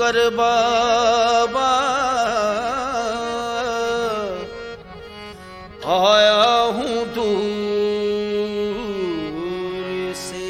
कर बाबा आया हूँ दूर से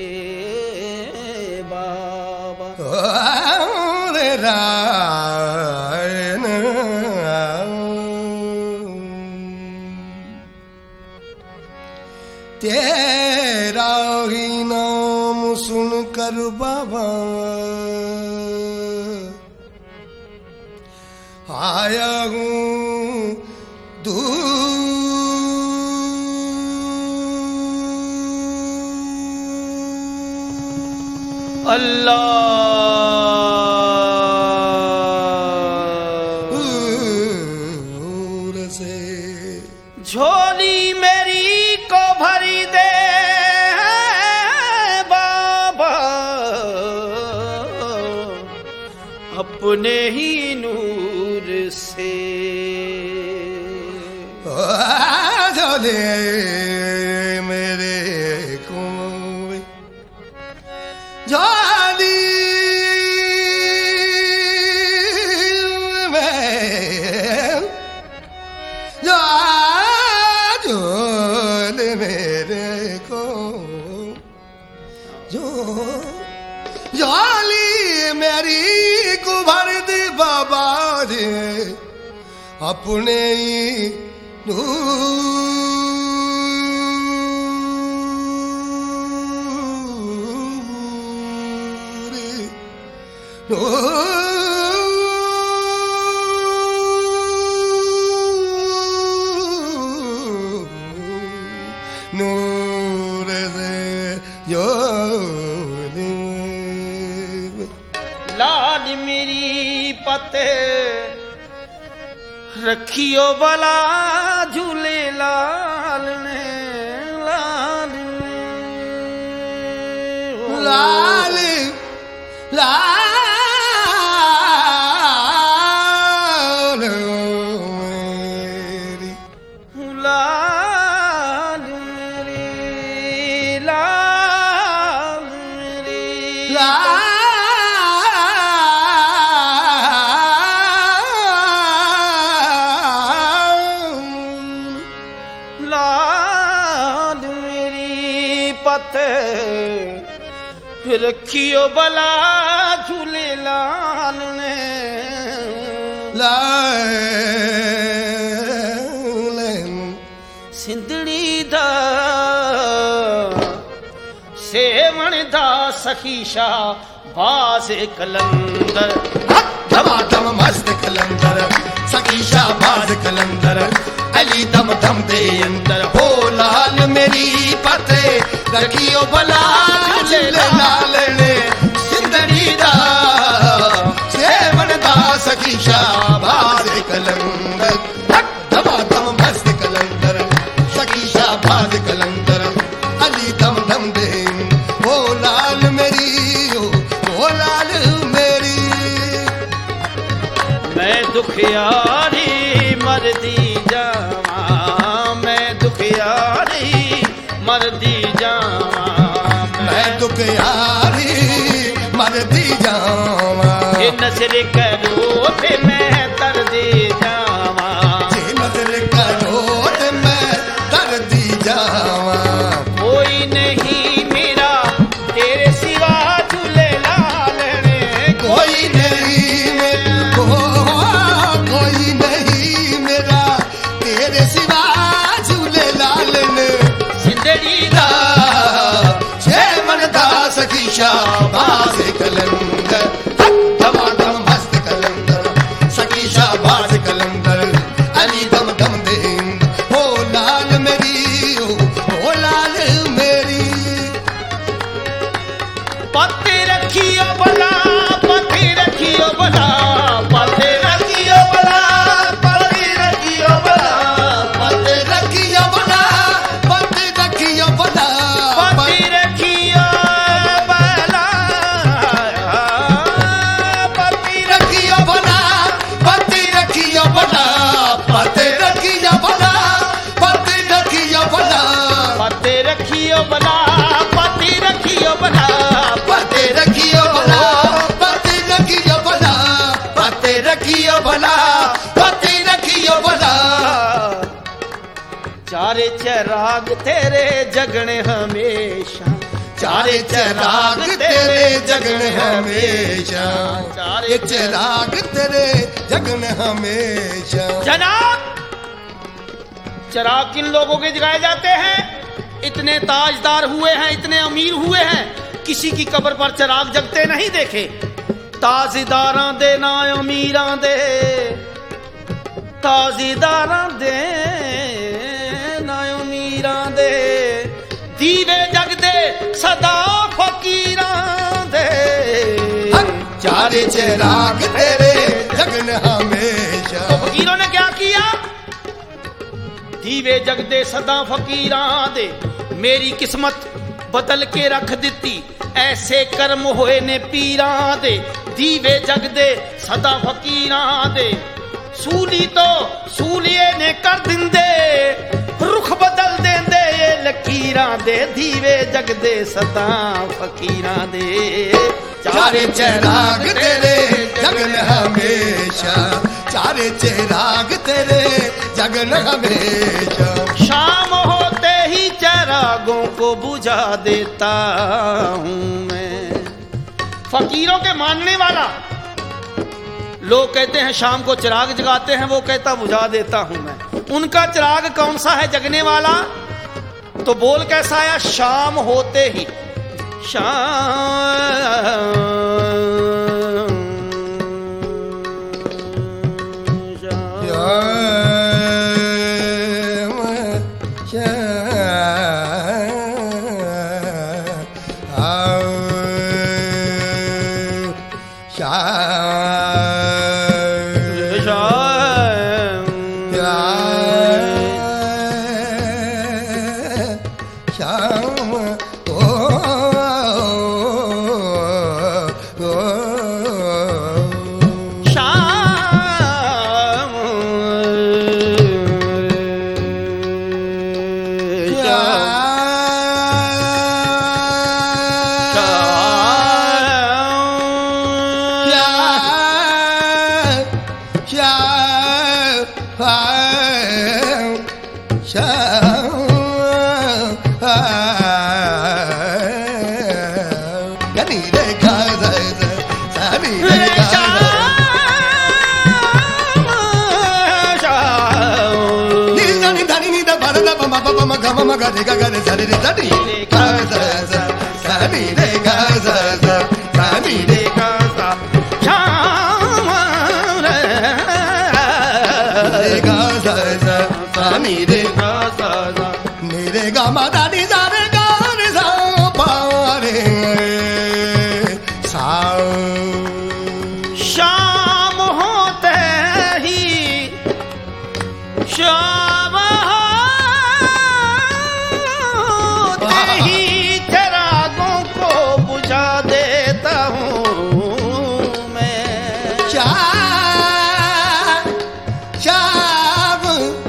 बाबा। तेरा ही नाम सुनकर बाबा आया हूँ अल्लाह से झोली मेरी को भरी दे बाबा अपने ही नूर से। झोली मेरे को झोली मेरे को झोली मेरी को भर दे बाबा जी अपने ही नूर से लाल मेरी पते रखियो भला झूले लाल ने लाल लाल लाल मेरी लाल मेरी लाल मेरी लाल मेरी पते रखियो भला झूले लाल ने लाल सिंधड़ी दा सेवण दा सखीशा बाज कलंदर धमाधम मस्त कलंदर सखीशा बाज कलंदर अली दम दम दे अंदर हो लाल मेरी पते रखियो भला झूले लाल ने सिंधड़ी दा सेवण दा सखीशा बाज कलंदर धमाधम मस्त कलंदर सखीशा बाज कलंदर अली दम दम दे हो लाल मेरी ओ लाल मेरी। मैं दुखियारी मरदी जावा मैं दुखियारी मरदी जावा मैं दुखियारी मरदी जावा नजर करो ते मैं तरदी जावा नजर करो ते मैं तरदी जावा कोई नहीं मेरा तेरे सिवा झूले लाल ने कोई नहीं कोई नहीं मेरा तेरे सिवा झूले लाल ने जिंदगी दा मन दा सखीशा बाज कलंदर धमाधम मस्त कलंदर सखी ते रखियो भला, ते रखियो भला। चारे चिराग तेरे जगने हमेशा, चारे चिराग तेरे जगन हमेशा, चारे चिराग तेरे जगन हमेशा। जनाब, चिराग किन लोगों के जगाए जाते हैं? इतने ताजदार हुए हैं, इतने अमीर हुए हैं, किसी की कब्र पर चिराग जगते नहीं देखे। ताजदारां दे ना अमीरां दे, ताजदारां दे ना अमीरां दे, दीवे जगदे सदा फकीरां दे। चारे चिराग तेरे जगन हमेशा। तो फकीरों ने क्या किया? दीवे जगदे सदा फकीरां दे, मेरी किस्मत बदल के रख दिती, ऐसे कर्म होए ने पीरां दे। दीवे जगदे सदा फकीरां दे, सूली तो सूलिए ने कर दिंदे, रुख बदल देंदे ये लकीरां दे। दीवे जगदे सदा फकीरां दे। चारे चिराग तेरे जगन हमेशा, चारे चिराग तेरे जगन हमेशा। शाम होते ही चिरागों को बुझा देता हूँ मैं। फकीरों के मानने वाला, लोग कहते हैं शाम को चिराग जगाते हैं, वो कहता बुझा देता हूं मैं। उनका चिराग कौन सा है जगने वाला? तो बोल कैसा आया? शाम होते ही, शाम होते ही, शाम होते ही चिरागों को बुझा देता हूँ मैं। शाम शाम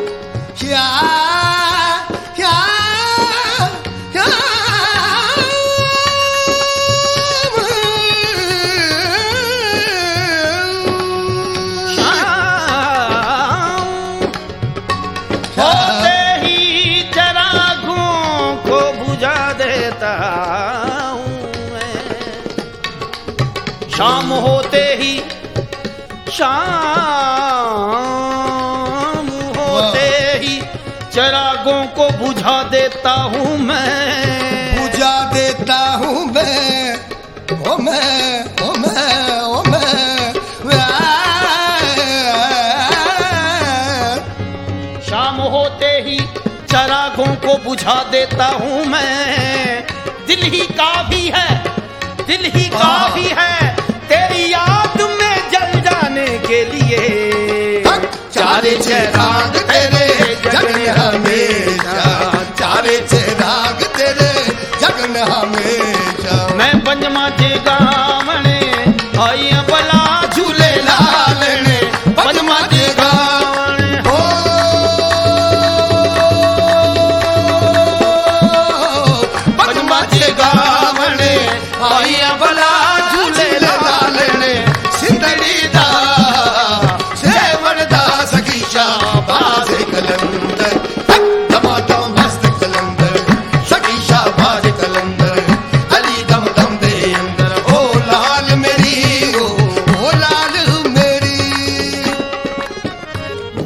शाम होते ही, शाम होते ही चिरागों को बुझा देता हूँ मैं। बुझा देता हूँ मैं, ओ मैं, ओ मैं, ओ मैं। शाम होते ही चिरागों को बुझा देता हूँ मैं। दिल ही काफी है, दिल ही काफी है तेरी याद में जल जाने के लिए। चारे चिराग तेरे जगन हमेशा, चारे चिराग तेरे जगन हमेशा। मैं पंजमा जे गावने आई बला झूले लालने, पंजमा जे गावने हो पंजमा जे गावने आई बला झूले लालने। सिंधड़ी दा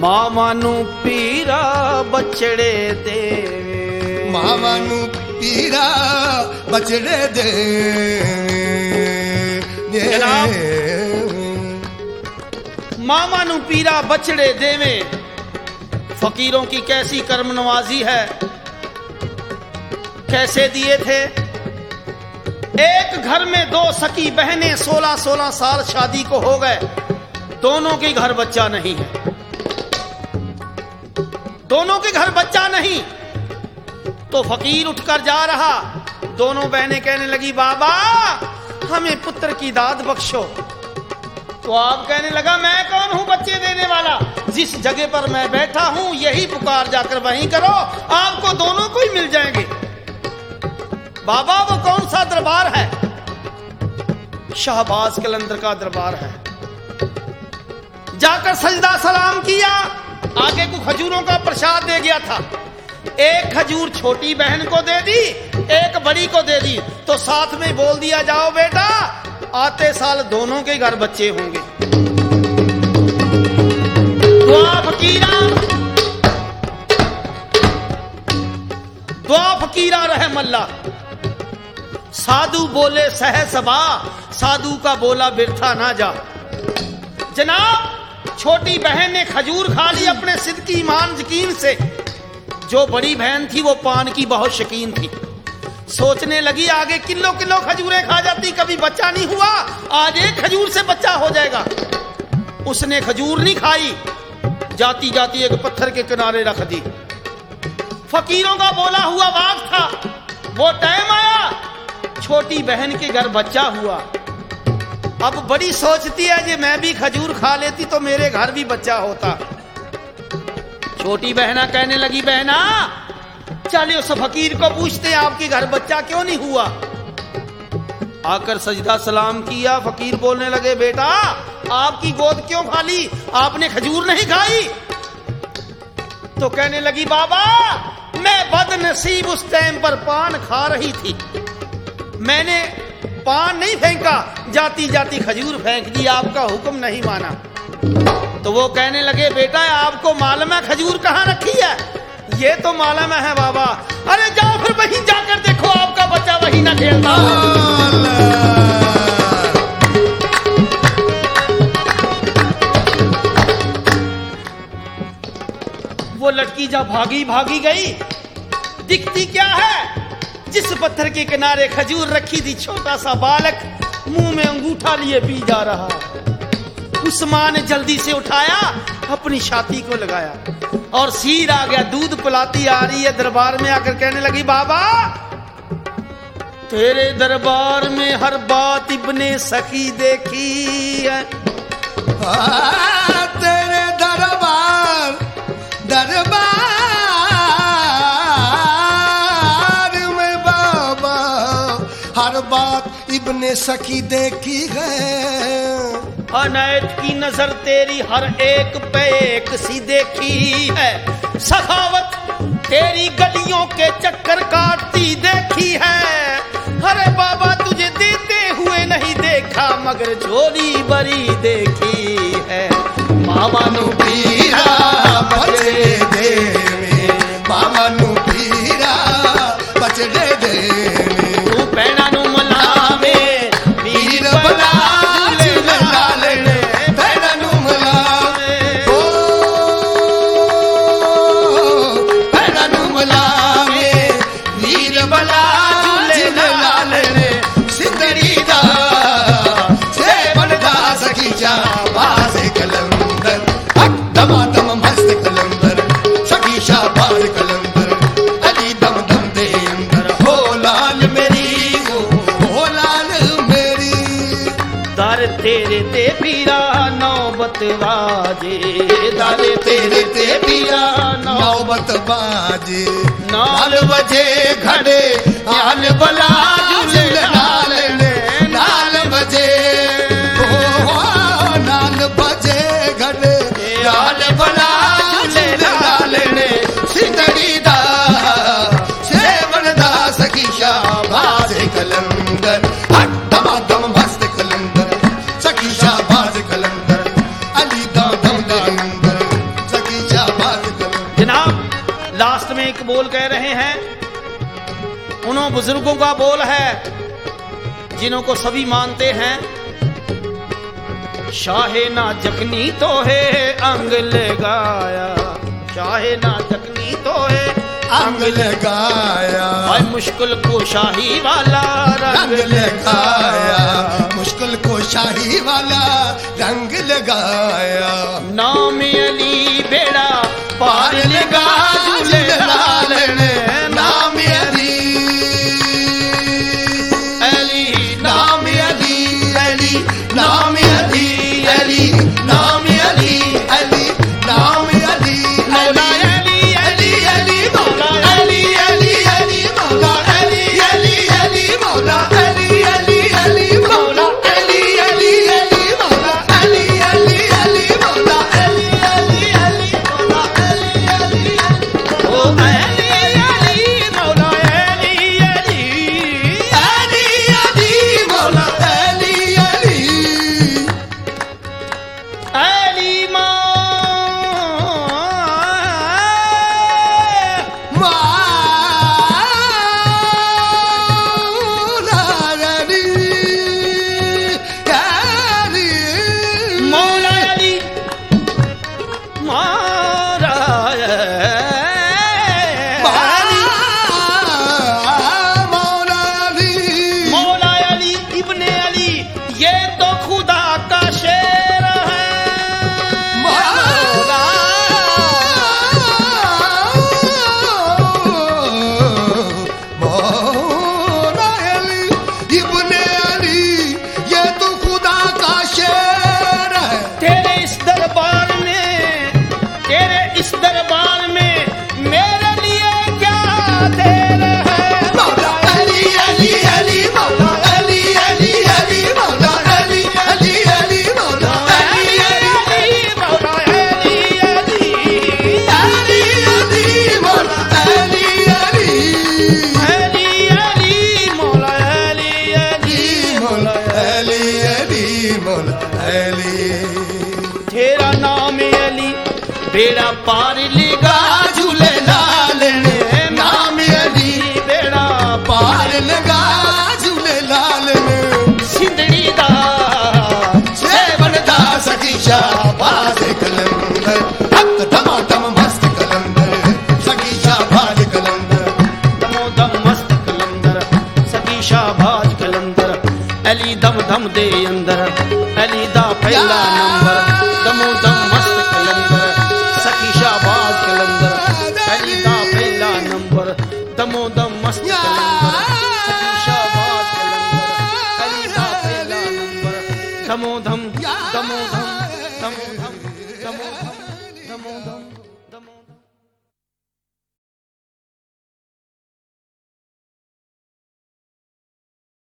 ਮਾਵਾਂ ਨੂੰ ਪੀਰਾ ਬਛੜੇ ਦੇਵੇ, ਮਾਵਾਂ ਨੂੰ ਪੀਰਾ ਬਛੜੇ ਦੇ। मामा नु पीरा बछड़े देवे। फकीरों की कैसी कर्म नवाजी है, कैसे दिए थे। एक घर में दो सकी बहनें 16-16 साल शादी को हो गए, दोनों के घर बच्चा नहीं है, दोनों के घर बच्चा नहीं। तो फकीर उठकर जा रहा, दोनों बहनें कहने लगी बाबा हमें पुत्र की दाद बख्शो। तो आप कहने लगा मैं कौन हूं बच्चे देने वाला, जिस जगह पर मैं बैठा हूं यही पुकार जाकर वहीं करो, आपको दोनों को ही मिल जाएंगे। बाबा वो कौन सा दरबार है, शाहबाज कलंदर का दरबार है। जाकर सजदा सलाम किया, आगे को खजूरों का प्रसाद दे गया था। एक खजूर छोटी बहन को दे दी, एक बड़ी को दे दी, तो साथ में बोल दिया जाओ बेटा आते साल दोनों के घर बच्चे होंगे। दुआ फकीरा, दुआ फकीरा रहमल्ला। साधु बोले सहसबा, साधु का बोला बिरथा ना जा। जनाब छोटी बहन ने खजूर खा ली अपने सिद्की ईमान यकीन से। जो बड़ी बहन थी वो पान की बहुत शौकीन थी, सोचने लगी आगे किलो किलो खजूरें खा जाती कभी बच्चा नहीं हुआ, आज एक खजूर से बच्चा हो जाएगा। उसने खजूर नहीं खाई, जाती जाती एक पत्थर के किनारे रख दी। फकीरों का बोला हुआ वक्त था, वो टाइम आया, छोटी बहन के घर बच्चा हुआ। अब बड़ी सोचती है कि मैं भी खजूर खा लेती तो मेरे घर भी बच्चा होता। छोटी बहना कहने लगी बहना चलिए उस फकीर को पूछते हैं आपके घर बच्चा क्यों नहीं हुआ। आकर सजदा सलाम किया, फकीर बोलने लगे बेटा आपकी गोद क्यों खाली, आपने खजूर नहीं खाई। तो कहने लगी बाबा मैं बदनसीब उस टाइम पर पान खा रही थी, मैंने पान नहीं फेंका, जाती जाती खजूर फेंक दी, आपका हुक्म नहीं माना। तो वो कहने लगे बेटा आपको मालूम है खजूर कहाँ रखी है, ये तो मालूम है बाबा। अरे जाओ फिर वहीं जाकर देखो आपका बच्चा वहीं ना खेलता है। वो लड़की जब भागी भागी गई, दिखती क्या है, जिस पत्थर के किनारे खजूर रखी थी छोटा सा बालक मुंह में अंगूठा लिए पी जा रहा। उस मां ने जल्दी से उठाया, अपनी छाती को लगाया और सीर आ गया, दूध पिलाती आ रही है। दरबार में आकर कहने लगी बाबा तेरे दरबार में हर बात इब्ने सखी देखी है। तेरे दरबार में बाबा हर बात इब्ने सखी देखी है। अनैत की नजर तेरी हर एक पे एक सी देखी है, सखावत तेरी गलियों के चक्कर काटती देखी है। अरे बाबा तुझे देते हुए नहीं देखा मगर झोली बड़ी देखी है। मामा नु पीरा बचड़े देवे, मामा नु पीरा बचड़े देवे। तू पैना नु मलावे वीर बला तेरे ते पीरा नौबत बाजे, दारे तेरे ते पीरा नौबत बाजे। नाल बजे घड़े नाल बला झूले नाल ने, नाल बजे नाल बजे घड़े नाल बला झूले नाल ने। सिंदड़ी दा सेवन दा सखी शाबाज कलंदर, दमा दम भस्त कलंदर, सखी शाबाज कलंदर, अली दा दम दे अंदर, सखी जनाब लास्ट में एक बोल कह रहे हैं, उन बुजुर्गों का बोल है जिन्हों को सभी मानते हैं। शाहे ना जखनी तो है अंग लगाया, शाहे ना जखनी तो है अंग लगाया, और मुश्किल को शाही वाला रंग लगाया, मुश्किल को शाही वाला रंग लगाया। नाम अली बेड़ा पार लगा झूले लाल ने, नाम अली, अली नाम अली, अली नाम अली, अली नाम अली, अली नाम अली, मौला अली अली अली मौला अली, अली अली मौला अली, अली अली मौला अली, अली अली मौला अली, अली अली मौला अली, अली अली मौला अली, अली अली मौला अली, अली ओ अली अली मौला अली अली, अली अली मौला अली, अली अली मौला अली मारा मौला अली इब्ने अली, ये तो खुदा का शेर है। तेरे इस दरबार में मेरे लिए क्या देर है। मौला अली अली अली मौला अली, अली अली मौला अली, अली अली मौला अली, अली मौला अली अली, अली अली मौला अली, अली अली अली मौला अली अली मौला अली, अली मौला अली। तेरा नाम अली बेड़ा पार लगा झूले लाल ने, नाम अली बेड़ा पार लगा झूले लाल में, सिंधड़ी दा सेवन दा सखी शाबाज कलंदर, हक टमाटम मस्त कलंदर, सखी शाबाज कलंदर, दमो दम मस्त कलंदर, सकी शाहबाज कलंदर, अली दम दम दे अंदर, अली दा पहला नंबर, दमो दम मस्त कलंदर, सकी शाहबाज कलंदर, अली दा पहला नंबर, दमो दम मस्त कलंदर, सकी शाहबाज कलंदर, अली दा पहला नंबर, दमो दम दमो दम दमो दम दमो दम दमो दम दमो दम।